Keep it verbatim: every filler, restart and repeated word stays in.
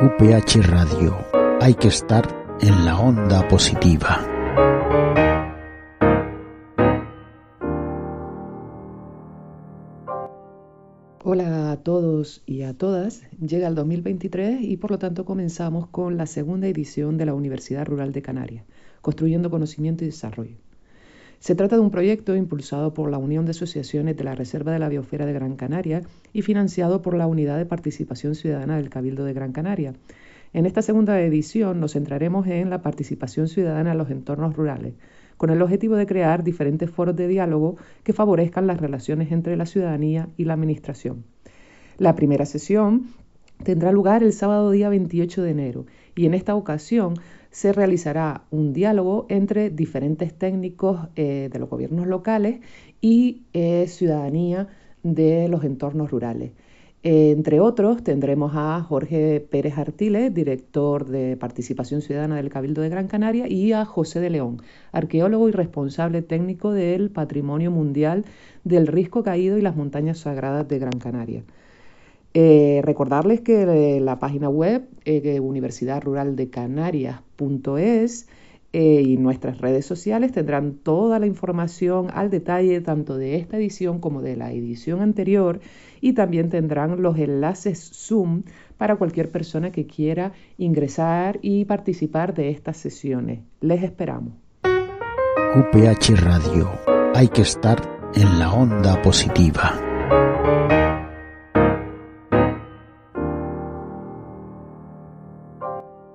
U P H Radio. Hay que estar en la onda positiva. Hola a todos y a todas. Llega el dos mil veintitrés y por lo tanto comenzamos con la segunda edición de la Universidad Rural de Canarias, Construyendo Conocimiento y Desarrollo. Se trata de un proyecto impulsado por la Unión de Asociaciones de la Reserva de la Biosfera de Gran Canaria y financiado por la Unidad de Participación Ciudadana del Cabildo de Gran Canaria. En esta segunda edición nos centraremos en la participación ciudadana en los entornos rurales, con el objetivo de crear diferentes foros de diálogo que favorezcan las relaciones entre la ciudadanía y la administración. La primera sesión tendrá lugar el sábado día veintiocho de enero y en esta ocasión se realizará un diálogo entre diferentes técnicos eh, de los gobiernos locales y eh, ciudadanía de los entornos rurales. Eh, entre otros, tendremos a Jorge Pérez Artiles, director de Participación Ciudadana del Cabildo de Gran Canaria, y a José de León, arqueólogo y responsable técnico del Patrimonio Mundial del Risco Caído y las Montañas Sagradas de Gran Canaria. Eh, recordarles que eh, la página web eh, universidad rural de canarias punto es eh, y nuestras redes sociales tendrán toda la información al detalle tanto de esta edición como de la edición anterior, y también tendrán los enlaces Zoom para cualquier persona que quiera ingresar y participar de estas sesiones. Les esperamos. U P H Radio. Hay que estar en la onda positiva.